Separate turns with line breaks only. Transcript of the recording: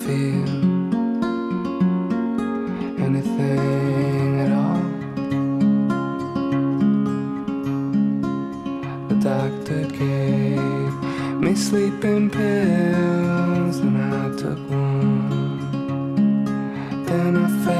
feel anything at all. The doctor gave me sleeping pills and I took one. Then I fell